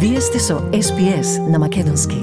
Вие сте со SPS на Македонски.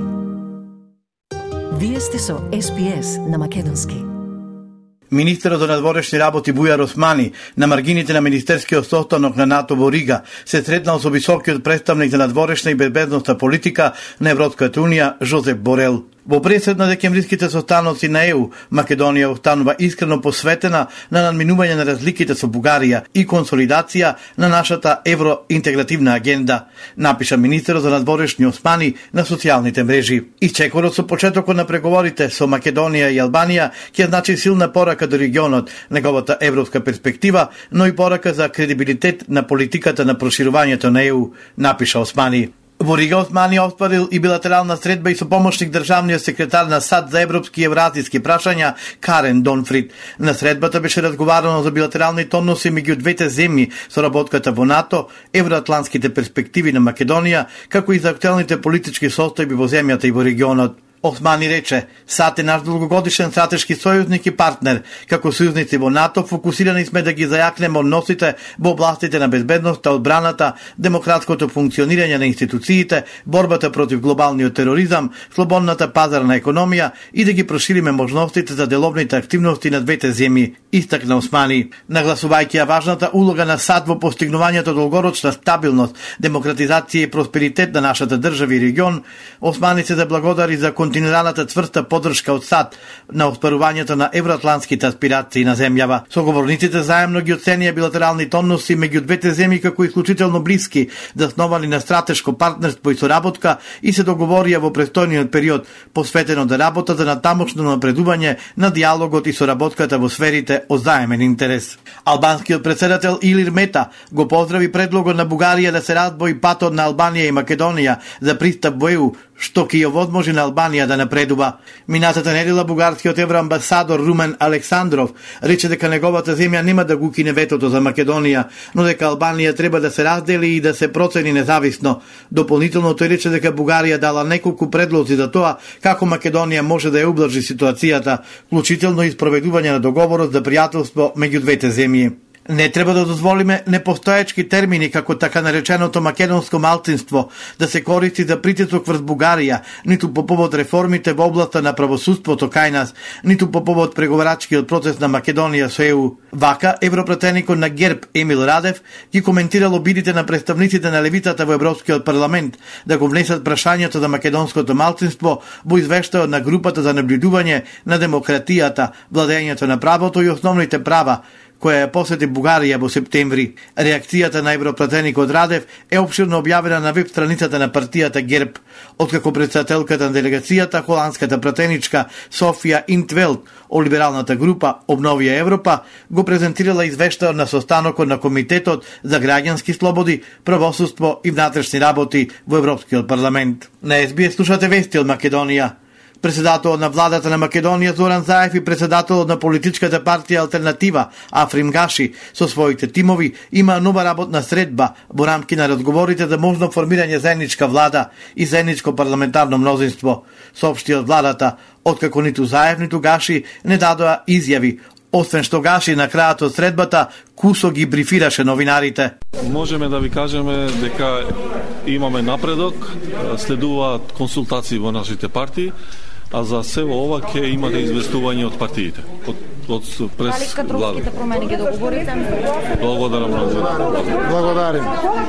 Вие сте со SPS на Македонски. Министерот за надворешни работи Бујар Османи на маргините на министерскиот состанок на НАТО во Рига се сретнал со високиот представник за надворешна и безбедносна политика на Европската унија Жозеп Борел. Во пресед на декемвриските состаноци на ЕУ, Македонија останува искрено посветена на надминување на разликите со Бугарија и консолидација на нашата евроинтегративна агенда, напиша министерот за надворешни Османи на социјалните мрежи. Исчекорот со почетокот на преговорите со Македонија и Албанија ќе значи силна порака до регионот, неговата европска перспектива, но и порака за кредибилитет на политиката на проширувањето на ЕУ, напиша Османи. Во Рига Османи остварил и билатерална средба и со помошник државниот секретар на САД за европски и евразиски прашања Карен Донфрид. На средбата беше разговарано за билатералните односи меѓу двете земји, соработката во НАТО, евроатлантските перспективи на Македонија, како и за актуелните политички состојби во земјата и во регионот. Османи рече, САД е наш долгогодишен стратешки сојузник и партнер. Како сојузници во НАТО, фокусирани сме да ги зајакнеме односите во областите на безбедноста, одбраната, демократското функционирање на институциите, борбата против глобалниот тероризам, слободната пазарна економија и да ги прошириме можностите за деловните активности на двете земји, истакна Османи. Нагласувајќи ја важната улога на САД во постигнувањето долгорочна стабилност, демократизација и просперитет на нашата држава и регион, Османи се заблагодари за континуираната цврста поддршка од САД на оспарувањето на евроатлантските аспирации на земјава. Соговорниците заемно ги оценија билатералните односи меѓу двете земји како исклучително блиски, засновани на стратешко партнерство и соработка и се договорија во престојниот период посветено да работата на тамошно напредување на диалогот и соработката во сферите од заемен интерес. Албанскиот претседател Илир Мета го поздрави предлогот на Бугарија да се раздвои патот на Албанија и Македонија за пристап во ЕУ, што ќе ја возможи на Албанија да напредува. Минатата недела бугарскиот евроамбасадор Румен Александров рече дека неговата земја нема да го кине ветото за Македонија, но дека Албанија треба да се раздели и да се процени независно. Дополнително тој рече дека Бугарија дала неколку предлози за тоа како Македонија може да ја ублажи ситуацијата, вклучително и спроведување на договорот за пријателство меѓу двете земји. Не треба да дозволиме непостоечки термини како така нареченото македонско малцинство да се користи за притисок врз Бугарија, ниту по повод реформите во областа на правосудството кај нас, ниту по повод преговарачкиот процес на Македонија со ЕУ. Вака, европратеникот на ГЕРБ Емил Радев ги коментирал обидите на представниците на левицата во Европскиот парламент да го внесат прашањето за македонското малцинство во извештајот на групата за наблюдување на демократијата, владењето на правото и основните права, која ја посети Бугарија во септември. Реакцијата на европратеникот Радев е опширно објавена на веб страницата на партијата ГЕРБ, откако председателката на делегацијата, холандската пратеничка Софија Интвелд од либералната група Обновија Европа, го презентирала извештајот на состанокот на Комитетот за граѓански слободи, правосудство и внатрешни работи во Европскиот парламент. На СБС слушате вести од Македонија. Председателот на владата на Македонија Зоран Заев и председателот на политичката партија Алтернатива Африм Гаши со своите тимови има нова работна средба во рамки на разговорите за можно формирање заедничка влада и заедничко парламентарно мнозинство, соопшти од владата, откако ниту Заев ниту Гаши не дадоа изјави, освен што Гаши на крајот од средбата кусо ги брифираше новинарите. Можеме да ви кажеме дека имаме напредок, следуваат консултации во нашите партии, а за сево ова ќе имате известување од партиите, од прес дали кадровските промени ги договорите? Благодарам многу. Благодарим.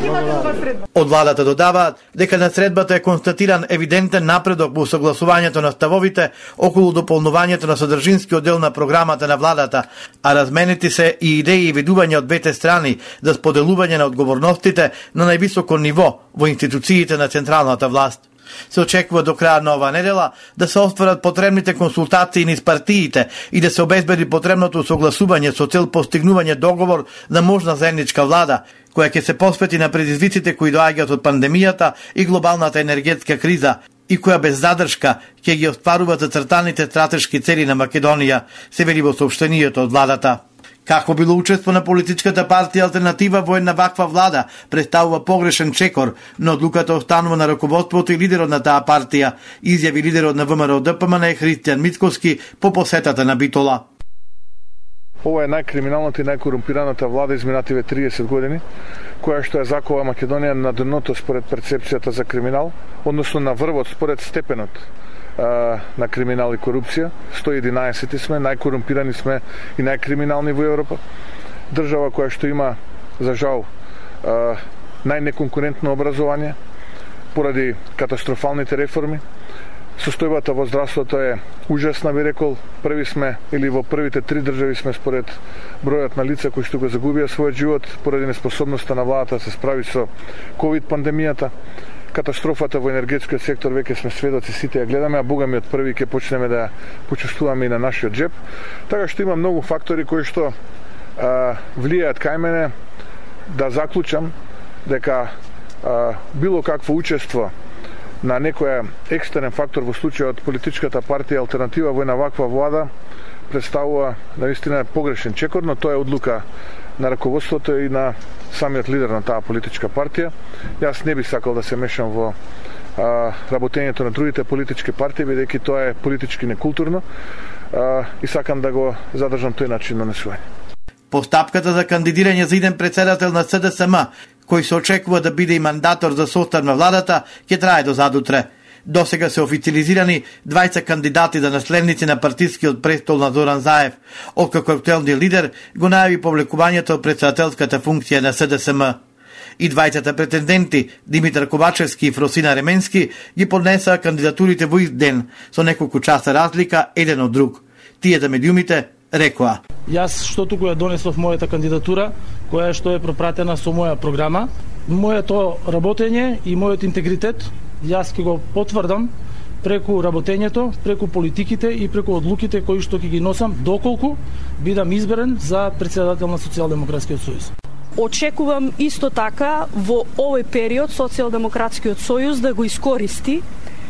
Од владата додаваат дека на средбата е констатиран евидентен напредок во согласувањето на ставовите околу дополнувањето на содржинскиот дел на програмата на владата, а разменети се и идеи и видувања од двете страни за споделување на одговорностите на највисоко ниво во институциите на централната власт. Се очекува до крај на оваа недела да се остварат потребните консултации низ партиите и да се обезбеди потребното согласување со цел постигнување договор на можна заедничка влада, која ќе се посвети на предизвиците кои доаѓаат од пандемијата и глобалната енергетска криза и која без задршка ќе ги остварува зацртаните стратешки цели на Македонија, се вели во соопштението од владата. Како било учество на политичката партија Алтернатива во една ваква влада представува погрешен чекор, но одлуката останува на раководството и лидерот на таа партија, изјави лидерот на ВМРО ДПМН Христијан Мицкоски по посетата на Битола. Ова е најкриминалната и најкорумпираната влада изминативе 30 години, која што ја закова Македонија на дното според перцепцијата за криминал, односно на врвот според степенот на криминал и корупција. 111 сме, најкорумпирани сме и најкриминални во Европа. Држава која што има, за жал, најнеконкурентно образование поради катастрофалните реформи. Состојбата во здравството е ужасна, би рекол. Први сме, или во првите 3 држави сме според бројот на лица кои што го загубија својот живот поради неспособноста на владата да се справи со ковид пандемијата. Катастрофата во енергетскиот сектор веќе сме сведоци, сите ја гледаме, а богами од први ќе почнеме да ја почувствуваме и на нашиот джеб. Така што има многу фактори кои што влијаат кај мене да заклучам дека било какво учество на некој екстерен фактор во случајот политичката партија алтернатива во една ваква влада представува наистина погрешен чекор, но тоа е одлука на раководството и на самиот лидер на таа политичка партија. Јас не бих сакал да се мешам во работењето на другите политички партии, бидејќи тоа е политички некултурно и сакам да го задржам тој начин на несување. Постапката за кандидирање за иден председател на СДСМ, кој се очекува да биде и мандатор за состав на владата, ќе трае до задутре. Досега се официализирани 20 кандидати за наследници на партискиот престол на Зоран Заев, откако актуелниот лидер го најави повлекувањето од председателската функција на СДСМ. И 20 претенденти, Димитар Ковачевски и Фросина Ременски, ги поднесаа кандидатурите во ист ден, со неколку часа разлика еден од друг. Тие да медиумите рекоа: Јас што туку ја донесов мојата кандидатура, која што е пропратена со моја програма, моето работење и мојот интегритет, јас ќе го потврдам преку работењето, преку политиките и преку одлуките кои што ќе ги носам доколку бидам изберен за председател на Социјалдемократскиот сојуз. Очекувам исто така во овој период Социјалдемократскиот сојуз да го искористи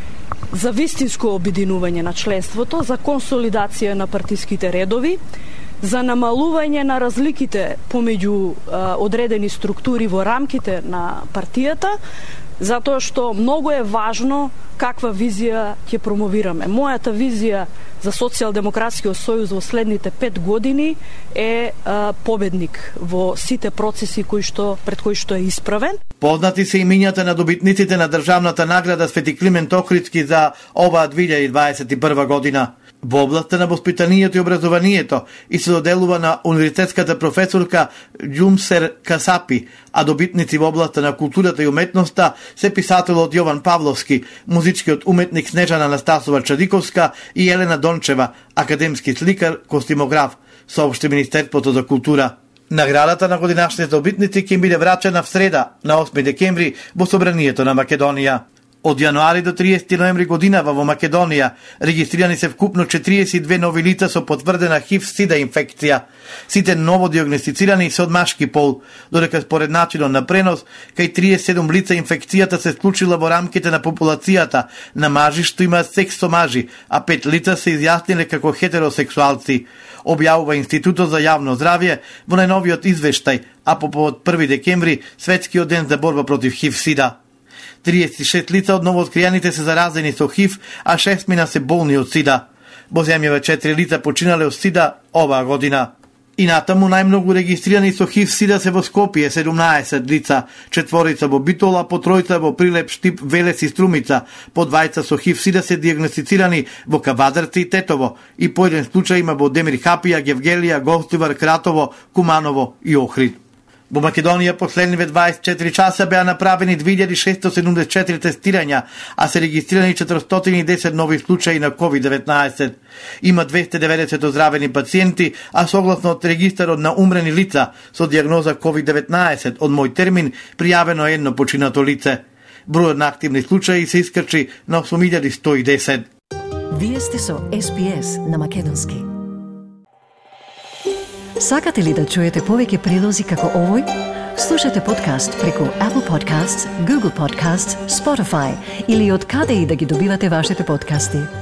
за вистинско обединување на членството, за консолидација на партиските редови, за намалување на разликите помеѓу одредени структури во рамките на партијата, затоа што многу е важно каква визија ќе промовираме. Мојата визија за Социјалдемократскиот сојуз во следните 5 години е победник во сите процеси пред кои што е исправен. Познати се имињата на добитниците на државната награда Свети Климент Охридски за оваа 2021 година. Во областта на воспитанието и образованието и се доделува на универзитетската професорка Џумсер Касапи, а добитници во областта на културата и уметноста се писателот Јован Павловски, музичкиот уметник Снежана Анастасова Чадиковска и Елена Дончева, академски сликар, костимограф, соопшти Министерството за култура. Наградата на годинашните добитници ќе биде врачена в среда, на 8 декември, во Собранието на Македонија. Од јануари до 30 ноември годинава во Македонија регистрирани се вкупно 42 нови лица со потврдена ХИВ-СИДА инфекција. Сите ново диагностицирани се од машки пол, додека според начинот на пренос, кај 37 лица инфекцијата се случила во рамките на популацијата на мажи што имаат секс со мажи, а 5 лица се изјасниле како хетеросексуалци. Објавува Институтот за јавно здравје во најновиот извештај, а по повод 1 декември, Светскиот ден за борба против ХИВ-СИДА. 36 лица од новооткријаните се заразени со ХИВ, а 6 мина се болни од СИДА. Во земјава 4 лица починале од СИДА оваа година. И натаму најмногу регистрирани со ХИВ-СИДА се во Скопје 17 лица, 4 во Битола, по 3 во Прилеп, Штип, Велес и Струмица, по 2 со ХИВ-СИДА се диагностицирани во Кавадарци и Тетово и по еден случај има во Демир Хапија, Гевгелија, Гостивар, Кратово, Куманово и Охрид. Во Македонија последниве 24 часа беа направени 2674 тестирања, а се регистрирани 410 нови случаи на COVID-19. Има 290 оздравени пациенти, а согласно од регистарот на умрени лица со диагноза COVID-19 од мој термин пријавено е едно починато лице. Бројот на активни случаи се искачи на 8110. Вие сте со SPS на македонски. Сакате ли да чуете повеќе прилози како овој? Слушате подкаст преку Apple Podcasts, Google Podcasts, Spotify или од каде и да ги добивате вашите подкасти.